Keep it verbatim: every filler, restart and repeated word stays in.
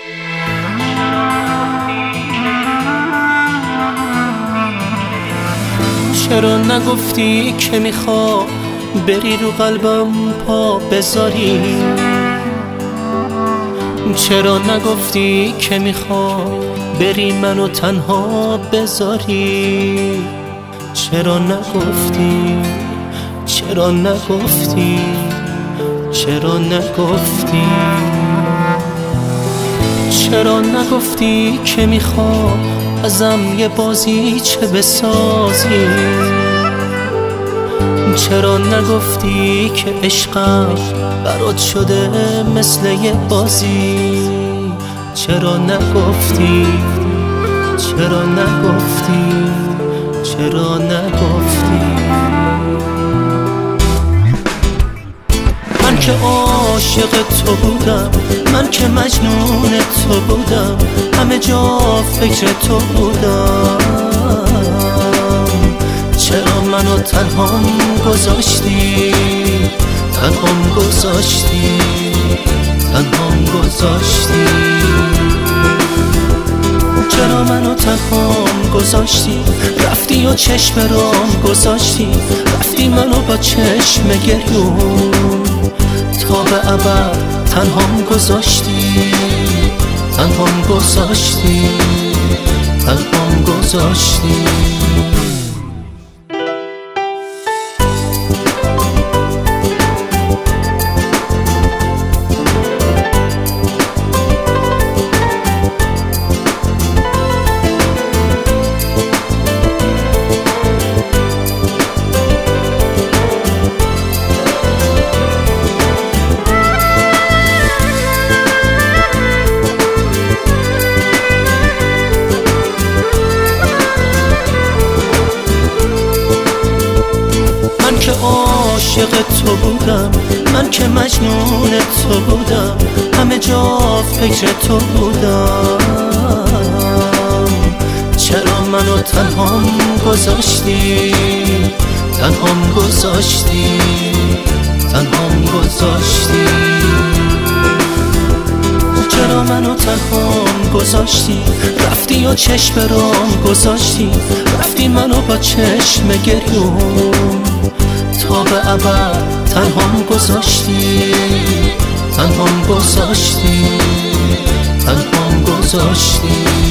چرا نگفتی که میخوا بری رو قلبم پا بذاری؟ چرا نگفتی که میخوا بری منو تنها بذاری؟ چرا نگفتی؟ چرا نگفتی؟ چرا نگفتی؟ چرا نگفتی که میخوا ازم یه بازی چه بسازی؟ چرا نگفتی که عشقم برات شده مثل یه بازی؟ چرا نگفتی؟ چرا نگفتی؟ چرا نگفتی؟ من که عاشق تو بودم، من که مجنون تو بودم، همه جا فکر تو بودم. چرا منو تنهام گذاشتی؟ تنهام گذاشتی؟ تنهام گذاشتی؟ چرا منو تنهام گذاشتی؟ رفتی و چشم رام گذاشتی، رفتی منو با چشم گریون تا به ابد تنهام گذاشتی. تنهام گذاشتی؟ تنهام گذاشتی؟ من که عاشق تو بودم، من که مجنون تو بودم، همه جا فکر تو بودم. چرا منو تنهام گذاشتی؟ تنهام گذاشتی؟ تنهام گذاشتی؟ چرا منو تنهام گذاشتی؟ رفتی و چشم رام گذاشتی، رفتی منو با چشم گریون تا به ابد تنهام گذاشتی. تنهام گذاشتی؟ تنهام گذاشتی؟